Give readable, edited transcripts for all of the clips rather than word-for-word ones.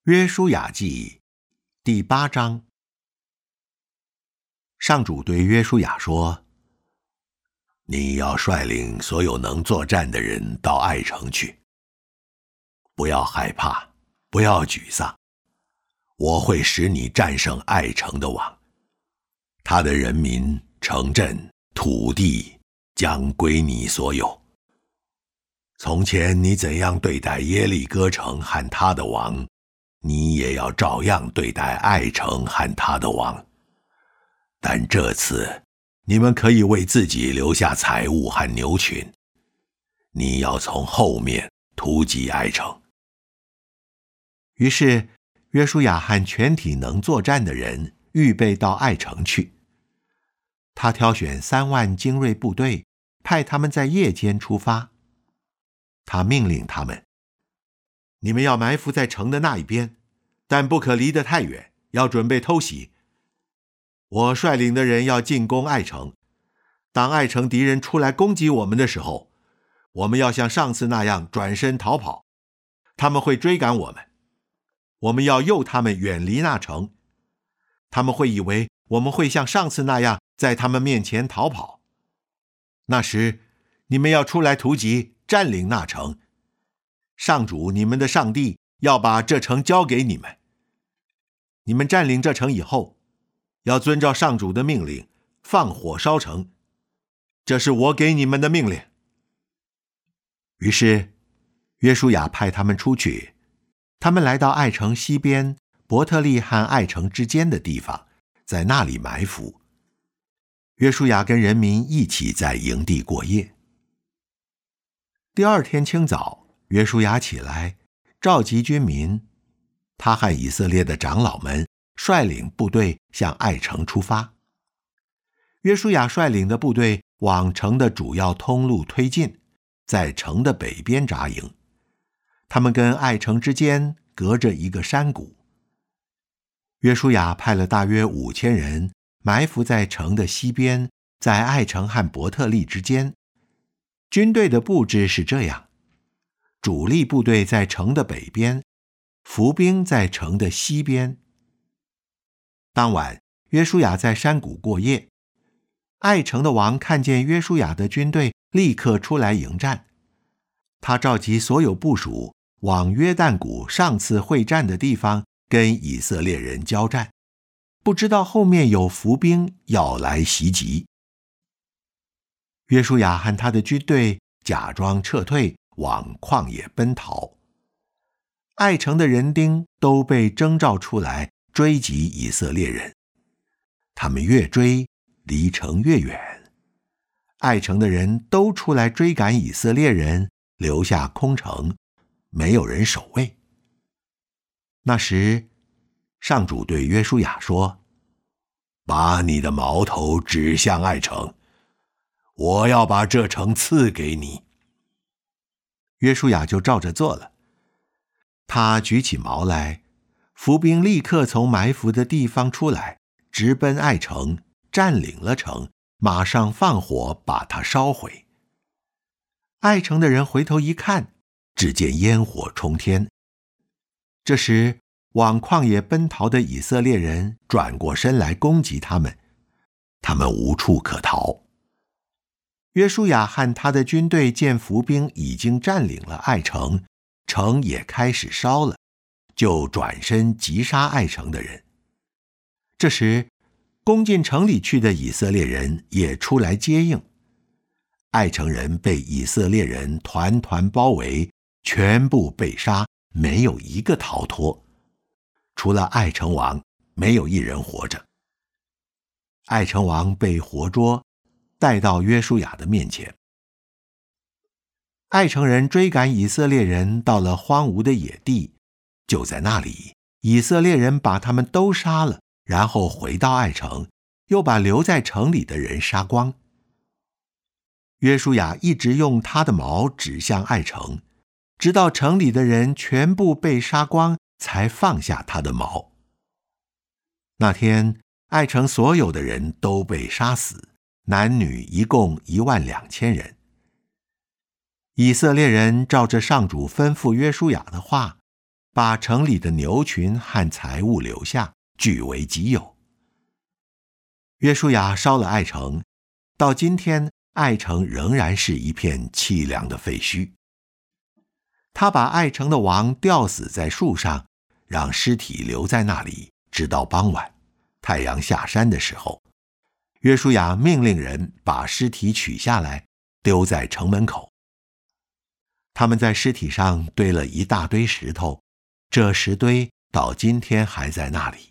约书亚记第8章。上主对约书亚说：你要率领所有能作战的人到爱城去，不要害怕，不要沮丧，我会使你战胜爱城的王，他的人民、城镇、土地将归你所有。从前你怎样对待耶利哥城和他的王，你也要照样对待爱城和他的王。但这次你们可以为自己留下财物和牛群，你要从后面突击爱城。于是约书亚和全体能作战的人预备到爱城去。他挑选3万精锐部队，派他们在夜间出发。他命令他们：你们要埋伏在城的那一边，但不可离得太远，要准备偷袭。我率领的人要进攻爱城，当爱城敌人出来攻击我们的时候，我们要像上次那样转身逃跑，他们会追赶我们。我们要诱他们远离那城，他们会以为我们会像上次那样在他们面前逃跑。那时你们要出来突击，占领那城。上主你们的上帝要把这城交给你们。你们占领这城以后，要遵照上主的命令，放火烧城，这是我给你们的命令。于是约书亚派他们出去，他们来到爱城西边伯特利和爱城之间的地方，在那里埋伏。约书亚跟人民一起在营地过夜。第2天清早，约书亚起来，召集军民，他和以色列的长老们率领部队向爱城出发。约书亚率领的部队往城的主要通路推进，在城的北边扎营。他们跟爱城之间隔着一个山谷。约书亚派了大约5000人埋伏在城的西边，在爱城和伯特利之间。军队的布置是这样：主力部队在城的北边，伏兵在城的西边。当晚约书亚在山谷过夜。爱城的王看见约书亚的军队，立刻出来迎战。他召集所有部属往约旦谷上次会战的地方跟以色列人交战，不知道后面有伏兵要来袭击。约书亚和他的军队假装撤退，往旷野奔逃。爱城的人丁都被征召出来追击以色列人，他们越追离城越远。爱城的人都出来追赶以色列人，留下空城，没有人守卫。那时上主对约书亚说：把你的矛头指向爱城，我要把这城赐给你。约书亚就照着做了。他举起矛来，伏兵立刻从埋伏的地方出来，直奔爱城，占领了城，马上放火把它烧毁。爱城的人回头一看，只见烟火冲天。这时往旷野奔逃的以色列人转过身来攻击他们，他们无处可逃。约书亚和他的军队见伏兵已经占领了爱城，城也开始烧了，就转身击杀爱城的人。这时攻进城里去的以色列人也出来接应。爱城人被以色列人团团包围，全部被杀，没有一个逃脱。除了爱城王，没有一人活着。爱城王被活捉，带到约书亚的面前。爱城人追赶以色列人到了荒芜的野地，就在那里，以色列人把他们都杀了，然后回到爱城，又把留在城里的人杀光。约书亚一直用他的矛指向爱城，直到城里的人全部被杀光，才放下他的矛。那天爱城所有的人都被杀死，男女一共12000人。以色列人照着上主吩咐约书亚的话， 把城里的牛群和财物留下，据为己有。约书亚烧了爱城，到今天爱城仍然是一片凄凉的废墟。他把爱城的王吊死在树上，让尸体留在那里，直到傍晚，太阳下山的时候，约书亚命令人把尸体取下来，丢在城门口。他们在尸体上堆了一大堆石头，这石堆到今天还在那里。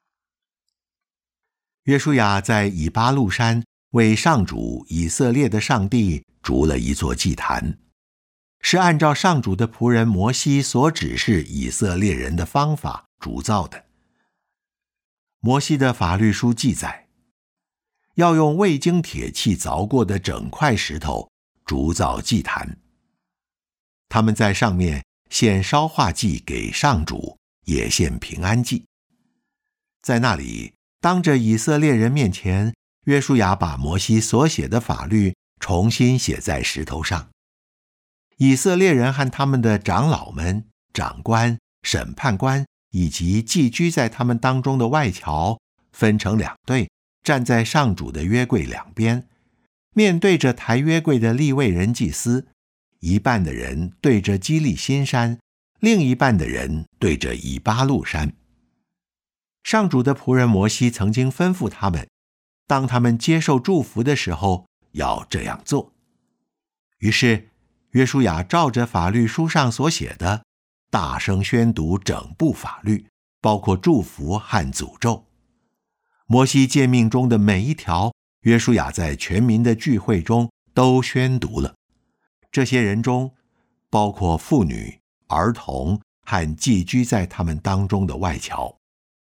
约书亚在以巴路山为上主以色列的上帝筑了一座祭坛，是按照上主的仆人摩西所指示以色列人的方法筑造的。摩西的法律书记载，要用未经铁器凿过的整块石头筑造祭坛。他们在上面献烧化祭给上主，也献平安祭。在那里，当着以色列人面前，约书亚把摩西所写的法律重新写在石头上。以色列人和他们的长老们、长官、审判官以及寄居在他们当中的外侨，分成两队，站在上主的约柜两边，面对着抬约柜的利未人祭司，一半的人对着基利新山，另一半的人对着以巴路山。上主的仆人摩西曾经吩咐他们，当他们接受祝福的时候要这样做。于是约书亚照着法律书上所写的，大声宣读整部法律，包括祝福和诅咒。摩西诫命中的每一条，约书亚在全民的聚会中都宣读了。这些人中包括妇女、儿童和寄居在他们当中的外侨。